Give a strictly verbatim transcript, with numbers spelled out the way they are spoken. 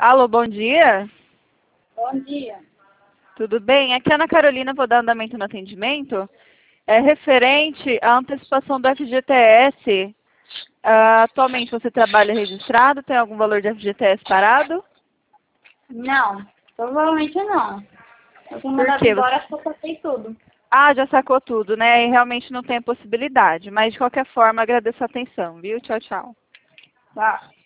Alô, bom dia. Bom dia. Tudo bem? Aqui é a Ana Carolina, vou dar andamento no atendimento. É referente à antecipação do F G T S. Ah, atualmente você trabalha registrado? Tem algum valor de F G T S parado? Não, provavelmente não. Eu fui Por mandado quê? embora, só passei tudo. Ah, já sacou tudo, né? E realmente não tem a possibilidade. Mas, de qualquer forma, agradeço a atenção, viu? Tchau, tchau. Tá.